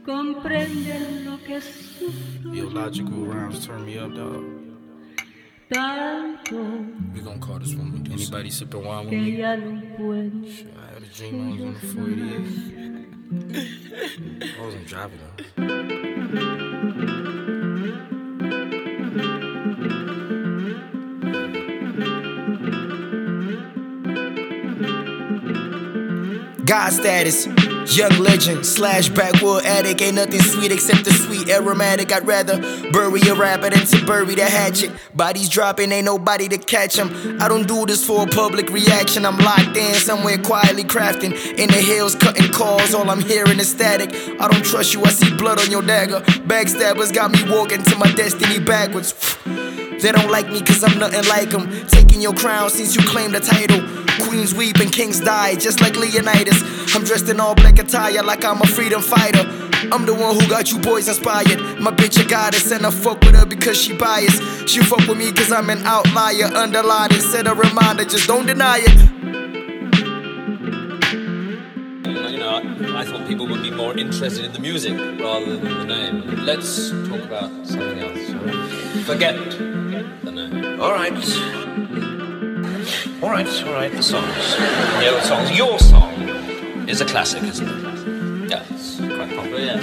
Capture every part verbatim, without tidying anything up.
comprenden lo que sufro. Illogical rhymes turn me up, dog. Tanto We gonna call this one. Anybody sipping wine with que me? ya no puedo. Shit, I had a dream I was on the four eighty-eight. I wasn't driving though. God status, young legend, slash backwood addict. Ain't nothing sweet except the sweet aromatic. I'd rather bury a rapper than to bury the hatchet. Bodies dropping, ain't nobody to catch them. I don't do this for a public reaction. I'm locked in somewhere quietly crafting. In the hills cutting calls, all I'm hearing is static. I don't trust you, I see blood on your dagger. Backstabbers got me walking to my destiny backwards. They don't like me cause I'm nothing like them. Taking your crown since you claimed the title. Queens weep and kings die, just like Leonidas. I'm dressed in all black attire like I'm a freedom fighter. I'm the one who got you boys inspired. My bitch a goddess and I fuck with her because she biased. She fuck with me cause I'm an outlier. Underline it, set a reminder, just don't deny it. You know, I thought people would be more interested in the music rather than the name. Let's talk about something else. Forget the name. All right. All right, all right, the songs. Yeah, the songs. Your song is a classic, isn't it? Yeah, it's quite popular, yeah.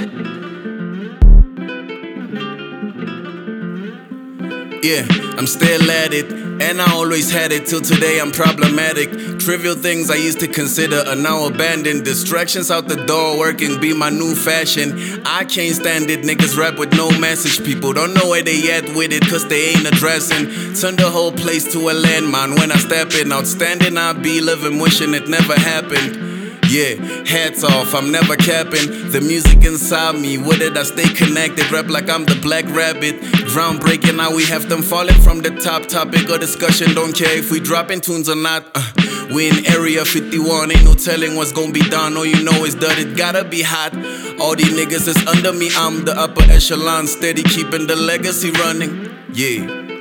Yeah, I'm still at it, and I always had it till today I'm problematic. Trivial things I used to consider are now abandoned. Distractions out the door, working be my new fashion. I can't stand it, niggas rap with no message. People don't know where they at with it cause they ain't addressing. Turn the whole place to a landmine when I step in. Outstanding I be living, wishing it never happened. Yeah, hats off, I'm never capping. The music inside me, with it I stay connected. Rap like I'm the black rabbit. Groundbreaking, now we have them falling from the top. Topic of discussion, don't care if we dropping tunes or not. uh, We in area fifty-one, ain't no telling what's gonna be done. All you know is that it gotta be hot. All these niggas is under me, I'm the upper echelon. Steady keeping the legacy running, yeah.